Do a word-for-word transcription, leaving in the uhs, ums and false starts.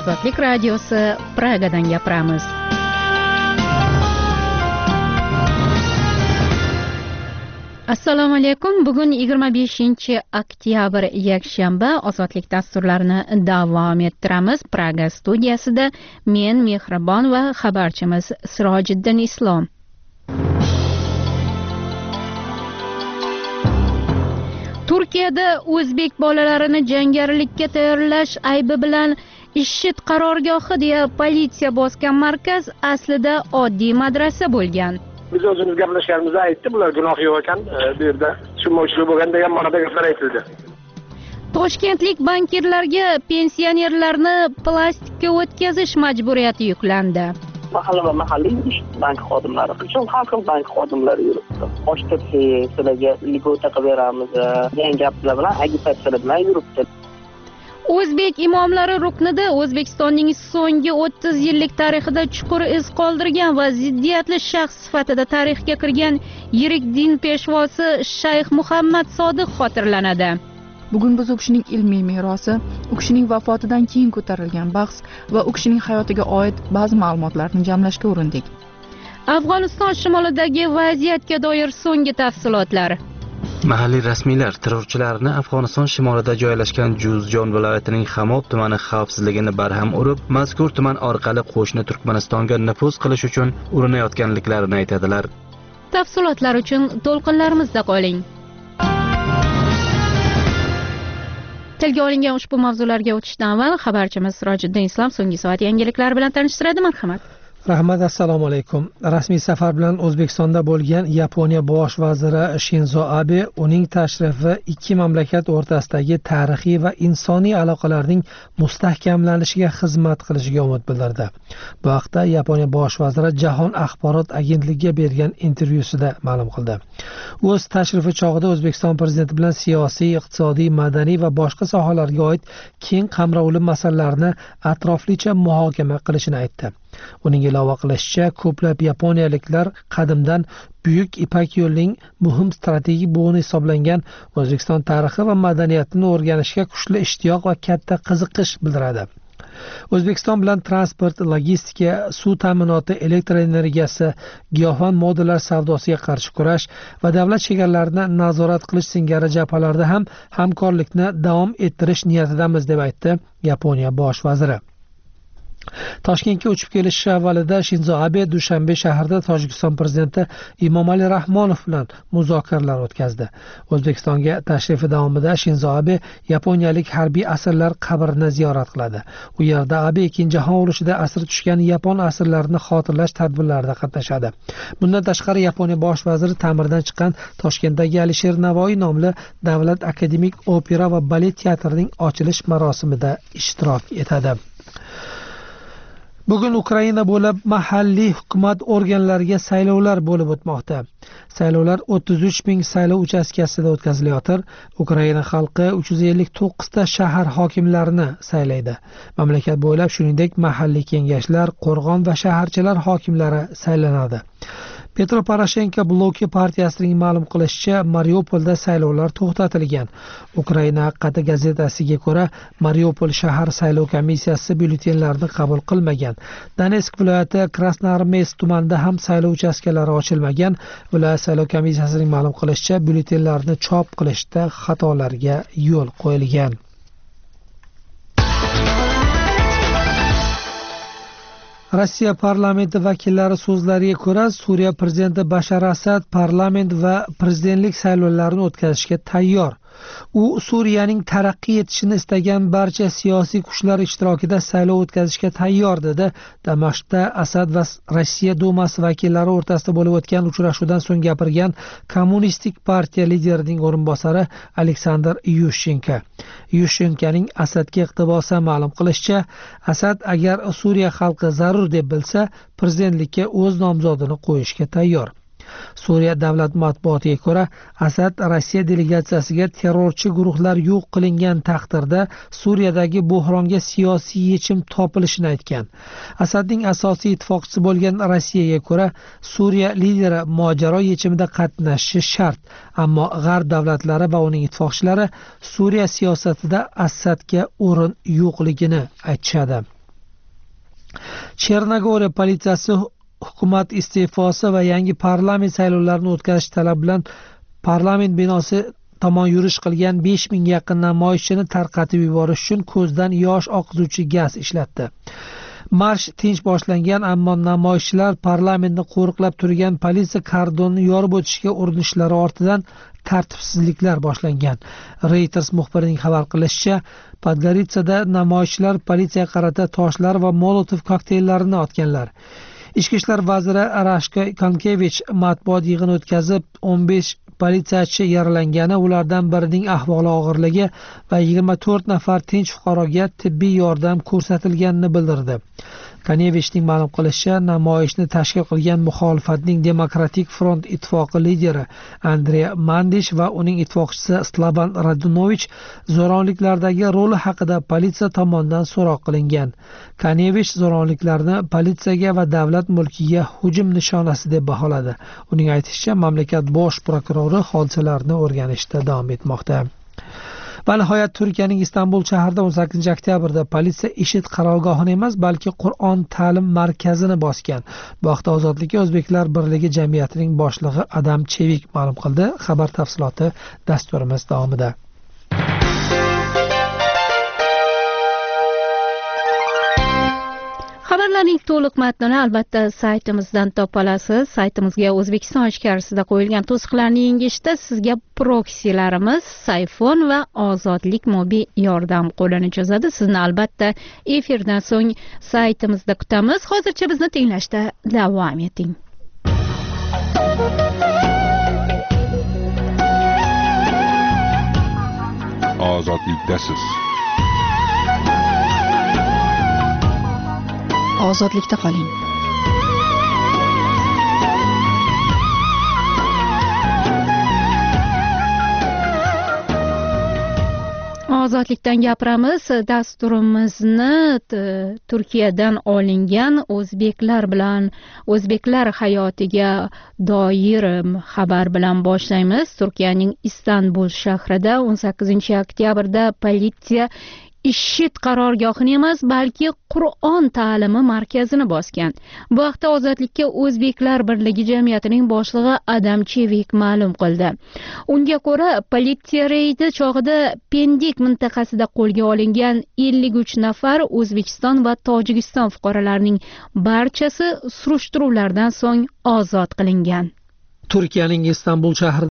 Ozodlik radiosi Pragadan gapiramiz. Assalomu alaykum. Bugun yigirma beshinchi oktyabr yakshanba. Ozodlik dasturlarini davom ettiramiz. Praga studiyasida men Mehribon va xabarchimiz Sirojiddin Islom. Turkiyada o'zbek bolalarini jangarilikka tayyorlash aybi bilan IShID qarorgohi deya politsiya bosgan markaz aslida oddiy madrasa bo'lgan. Biz o'zimiz gaplashganimizda aytdi, bular gunoh yo'q ekan, bu yerda tushunmovchilik bo'lgan degan ma'noda gaplar aytildi. Toshkentlik bankirlarga pensionerlarni plastikka o'tkazish majburiyati yuklandi. Mahalla va mahalliy ish bank xodimlari uchun har xil bank xodimlari yuribdi. Ochtirib sizlarga ligota qilib beramiz, degan gaplar bilan agitatsiya bilan yuribdi. O'zbek imomlari ruknida O'zbekistonning so'nggi o'ttiz yillik tarixida chuqur iz qoldirgan va ziddiyatli shaxs sifatida tarixga kirgan yirik din peshvosi Shayx Muhammad Sodiq xotirlanadi. Bugun biz u kishining ilmiy merosi, u kishining vafotidan keyin ko'tarilgan bahs va u kishining hayotiga oid ba'zi ma'lumotlarni jamlashga urindik. Afg'oniston shimolidagi vaziyatga doir so'nggi tafsilotlar. Mahalliy rasmiylar terrorchilarni Afg'oniston shimolida joylashgan Juzjon viloyatining Hamob tumani xavfsizligini barham urib, mazkur tuman orqali qo'shni Turkmanistonga nufuz qilish uchun urinayotganliklarini aytadilar. Tafsilotlar uchun to'lqinlarimizda qoling. Tilga olingan ushbu mavzularga o'tishdan avval xabarchimiz Sirojiddin Islom so'nggi soat yangiliklari bilan tanishtiradi. Marhamat. Rahmat, assalomu alaykum. Rasmiy safar bilan O'zbekistonda bo'lgan Yaponiya bosh vaziri Shinzo Abe uning tashrifi ikki mamlakat o'rtasidagi tarixiy va insoniy aloqalarning mustahkamlanishiga xizmat qilishiga umid bildirdi. Bu haqda Yaponiya bosh vaziri Jahon axborot agentligiga bergan intervyusida ma'lum qildi. U o'z tashrifi chog'ida O'zbekiston prezidenti bilan siyosiy, iqtisodiy, madaniy va boshqa sohalarga oid keng qamrovli masalalarni atroflicha muhokama qilishini aytdi. Uning ilova qilishicha, ko'plab yaponiyaliklar qadimdan Buyuk Ipak yo'lining muhim strategik bo'g'ini hisoblangan O'zbekiston tarixi va madaniyatini o'rganishga kuchli ishtiyoq va katta qiziqish bildiradi. O'zbekiston bilan transport, logistika, suv ta'minoti, elektr energiyasi, giyohvand moddalar savdosiga qarshi kurash va davlat chegaralarini nazorat qilish singari jabhalarda ham hamkorlikni davom ettirish niyatidamiz, deb aytdi Yaponiya bosh vaziri. Toshkentga uchib kelish avvalida Shinzo Abe Dushanbe shahrida Tojikiston prezidenti Emomali Rahmonov bilan muzokaralar o'tkazdi. O'zbekistonga tashrifi davomida Shinzo Abe yaponiyalik harbiy asirlar qabrini ziyorat qiladi. U yerda Abe Ikkinchi jahon urushida asir tushgan yapon asirlarini xotirlash tadbirlarida qatnashadi. Bundan tashqari Yaponiya bosh vaziri ta'mirdan chiqqan Toshkentdagi Alisher Navoiy nomli davlat akademik opera va balet teatrining ochilish marosimida ishtirok etadi. Bugun Ukraina bo'lib mahalliy hukumat organlariga saylovlar bo'lib o'tmoqda. Saylovlar o'ttiz uch ming saylov uchastkasida o'tkazilayotir. Ukraina xalqi uch yuz ellik to'qqiz ta shahar hokimlarini saylaydi. Mamlakat bo'ylab shuningdek mahalliy kengashlar, qo'rg'on va shaharchalar hokimlari saylanadi. Petro Poroshenko bloki partiyasining ma'lum qilishicha, Mariupolda saylovlar to'xtatilgan. Ukraina haqiqati gazetasiga ko'ra, Mariupol shahar saylov komissiyasi byulletenlarni qabul qilmagan. Donetsk viloyati Krasnoarmeysk tumanida ham saylov uchastkalari ochilmagan. Viloyat saylov komissiyasining ma'lum qilishicha, byulletenlarni chop qilishda xatolarga yo'l qo'yilgan. Rossiya parlamenti vakillari so'zlariga ko'ra, Suriya prezidenti Bashar Asad parlament va prezidentlik saylovlarini o'tkazishga tayyor. U Suriyaning taraqqiy etishini istagan barcha siyosiy kuchlar ishtirokida saylov o'tkazishga tayyor, dedi Damashqda Asad va Rossiya Dumasi vakillari o'rtasida bo'lib o'tgan uchrashuvdan so'ng gapirgan Kommunistik partiya liderining o'rinbosari Aleksandr Yushchenko. Yushchenkoning Asadga iqtibosi ma'lum qilishicha, Asad agar Suriya xalqi zarur deb bilsa, prezidentlikka o'z nomzodini qo'yishga tayyor. Suriya davlat matbuotiga ko'ra, Asad Rossiya delegatsiyasiga terrorchi guruhlar yo'q qilingan taqdirda Suriyadagi buhronga siyosiy yechim topilishini aytgan. Asadning asosiy ittifoqchisi bo'lgan Rossiyaga ko'ra, Suriya lideri mojaro yechimida qatnashishi shart, ammo G'arb davlatlari va uning ittifoqchilari Suriya siyosatida Asadga o'rin yo'qligini aytishadi. Chernogoriya politsiyasi hukumat iste'fosi va yangi parlament saylovlarini o'tkazish talabi bilan parlament binosi tomon yurish qilgan besh mingga yaqin namoyishchini tarqatib yuborish uchun ko'zdan yosh oqizuvchi gaz ishlatdi. Marsh tinch boshlangan, ammo namoyishchilar parlamentni qo'riqlab turgan politsiya kordonni yorib o'tishga urinishlari ortidan tartibsizliklar boshlangan. Reuters muxbirining xabar qilishicha, Podgoritsada namoyishchilar politsiyaga qarata toshlar va molotov kokteyllarini otganlar. Ichki ishlar vaziri Rashko Konkevich matbuot yig'ini o'tkazib, o'n besh politsiyachi yaralangani, ulardan birining ahvoli og'irligi va yigirma to'rt nafar tinch fuqaroga tibbiy yordam ko'rsatilganini bildirdi. Konevichning ma'lum qilishicha, namoyishni tashkil qilgan muxolifatning Demokratik front ittifoqi lideri Andrey Mandish va uning ittifoqchisi Slavan Radunovich zo'ravonliklardagi roli haqida politsiya tomonidan so'roq qilingan. Konevich zo'ravonliklarni politsiyaga va davlat mulkiga hujum nishonasi deb baholadi. Uning aytishicha, mamlakat bosh prokurori hodisalarni o'rganishda davom etmoqda. Va nihoyat Turkiyaning Istanbul shahrida o'n sakkizinchi oktyabrda politsiya IShID qarorgohini emas, balki Qur'on ta'lim markazini bosgan. Bu haqda Ozodlik o'zbeklar birligi jamiyatining boshlig'i Adam Chevik ma'lum qildi. Xabar tafsiloti dasturimiz davomida. Xabarlarning to'liq matnini albatta saytimizdan topa olasiz. Saytimizga O'zbekiston ichkarisida qo'yilgan to'siqlarni yengishda sizga proksilarimiz Sayfon va Ozodlik mobil yordam qo'lini cho'zadi. Sizni albatta efirdan so'ng saytimizda kutamiz. Hozircha bizni tinglashda davom eting. Ozodlikdasiz. Ozodlikda qoling. Ozodlikdan gapiramiz. Dasturimizni Turkiyadan olingan o'zbeklar bilan o'zbeklar hayotiga doir xabar bilan boshlaymiz. Turkiyaning Istanbul shahrida o'n sakkizinchi oktyabrda politsiya IShID qarorgohini emas, balki Qur'on ta'limi markazini bosgan. Bu haqda Ozodlikka O'zbeklar birligi jamiyatining boshlig'i Adam Chevik ma'lum qildi. Unga ko'ra, politsiya reydi chog'ida Pendik mintaqasida qo'lga olingan ellik uch nafar O'zbekiston va Tojikiston fuqarolarining barchasi surishtiruvlardan so'ng ozod qilingan. Turkiyaning Istanbul shahrida